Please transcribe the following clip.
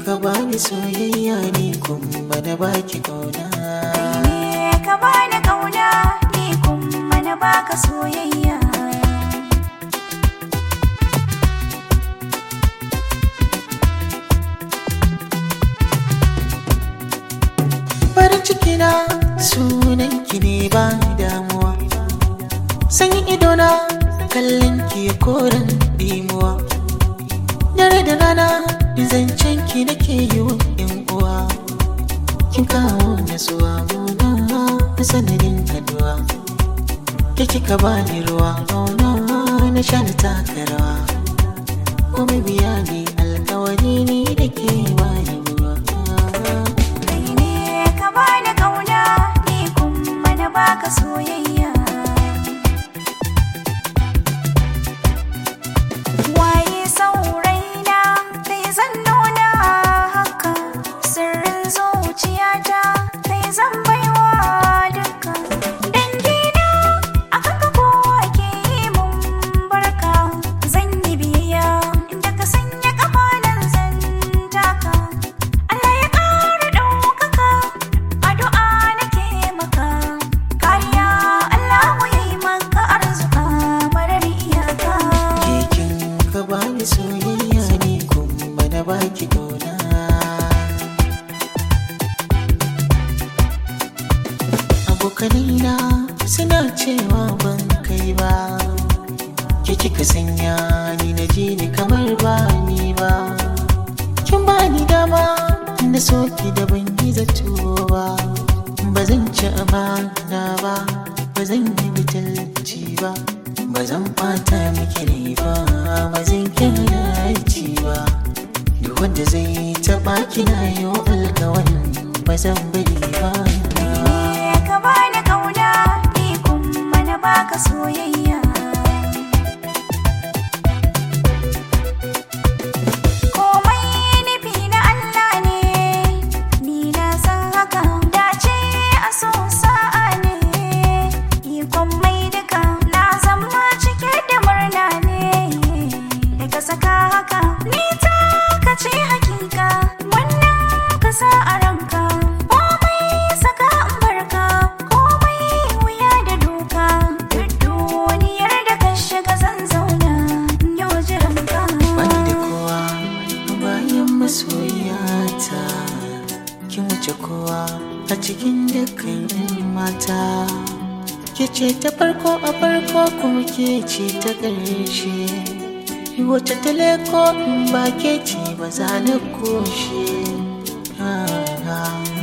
ka bani soyayya ne kuma na baki kauna. Ka bani kauna ni kuma na baka soyayya. Farin ciki na sunanki ne ba damuwa, sanyin idona kallon ki koren dimuwa. Dare da rana zancen ki nake yi wa yan uwa, kin kawo nasuwa gona na sanadin kaduwa. Ke kika bani ruwa gona na sha na taka rawa, kuma biya ni alkawari ni da ke wani ruwa. Ka bani kauna ni kuma na baka soyayya. Waye sauraina kai zan nuna haka, sirrin zuciyata kai zan baiwa duka. Dangina aka ka kowa ke yi mun barka, zan yi biya inda ka sanya kafanan zan taka. Allah ya ƙara ɗaukaka, addu'a nake maka, kariya Allah ya yi maka arzuka marar iyaka. Kekin ka bani soyayya ne kuma na baki kauna. Abokanina suna cewa ban kai ba, ke kika sanya ni na ji ni kamar ba ni ba. Kin bani dama na soki da ban yi zato ba, ba zan ci amana ba, ba zan yi bitalci ba, ba zan ɓata miki rai ba, ba zan kyanaci ba. Duk wanda zai taɓa kina yau alkawarin ba zan bari ba. Ka bani kauna ni kuma na baka soyayya. Komai nufi na Allah ne, ni na san haka, dace a so sa'a ne. Ikon mai duka na zama cike da murna ne, daga saka haka ni ta kace hakika, wannan ka sa a ranka. Komai saka in barka, komai wuya da doka, duk duniyar da ka shiga zan zauna yau jiranka. Bani da kowa bayan masoyiyata, kin wuce kowa a cikin dukkan yan mata. Ke ce ta farko a farko kuma ke ce ta ƙarshe, wacce ta leko in ba ke ce ba za na koshe.